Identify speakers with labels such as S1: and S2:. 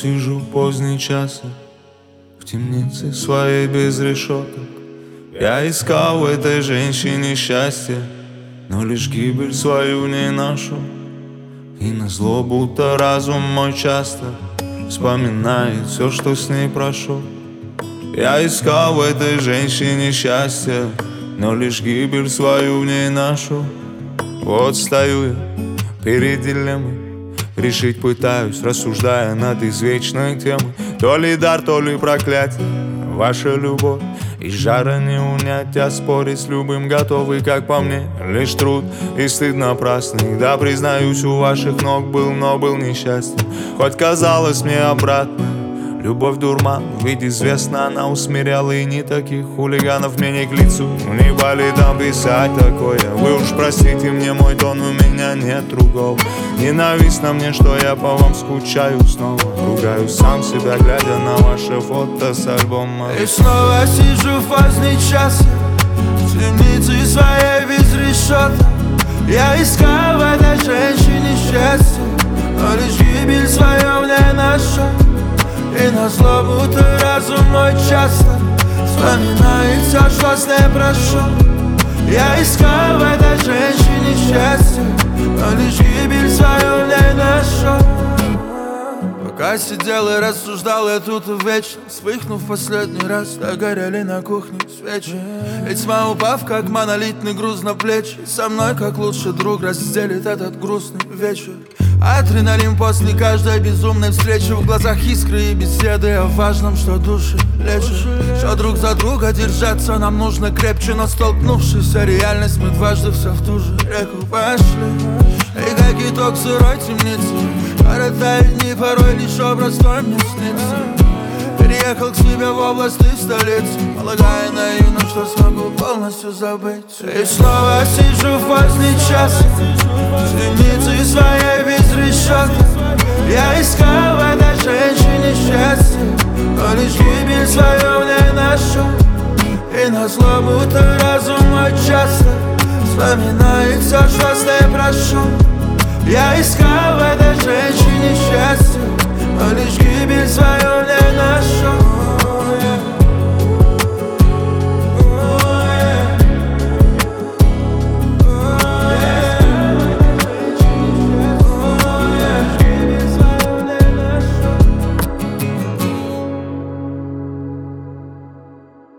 S1: сижу в поздний час в темнице своей без решеток. Я искал в этой женщине счастье, но лишь гибель свою не нашел. И назло будто разум мой часто вспоминает все, что с ней прошел. Я искал в этой женщине счастье, но лишь гибель свою в ней нашел. Вот стою я перед дилеммой, решить пытаюсь, рассуждая над извечной темой. То ли дар, то ли проклятие, ваша любовь. И жара не унять, а спорить с любым готовый, как по мне. Лишь труд и стыд напрасный. Да, признаюсь, у ваших ног был, но был несчастен. Хоть казалось мне обратно, любовь дурман, ведь известно, она усмиряла и не таких хулиганов мне не к лицу. Не болит там писать такое. Вы уж простите мне мой тон, у меня нет другого. Ненавистно мне, что я по вам скучаю снова. Ругаю сам себя, глядя на ваше фото с альбома.
S2: И снова сижу в поздний час в темнице своей без решеток. Я искал в этой женщине счастье, но лишь гибель свою в ней нашел. И назло будто разум мой часто вспоминает все, что с ней прошел. Я искал в этой женщине счастье, но лишь гибель свою в ней нашел. Пока сидел и рассуждал я тут вечно, вспыхнув последний раз, догорели на кухне свечи. И тьма, упав как монолитный груз на плечи, со мной как лучший друг разделит этот грустный вечер. Адреналин после каждой безумной встречи, в глазах искры и беседы о важном, что души лечит. Что друг за друга держаться нам нужно крепче, но столкнувшись о реальность, мы дважды все в ту же реку пошли. И как итог сырой темницы коротают дни, порой лишь образ твой мне снится. Переехал к себе в область и в столицу, полагая наивно, что смогу полностью забыть. И снова сижу в поздний час в темнице своей без решеток. Я искал в этой женщине счастье, но лишь гибель свою в ней нашел. И назло будто разум мой часто вспоминает все, что с ней прошел. Я искал в этой женщине счастье, но лишь гибель свою в ней нашел.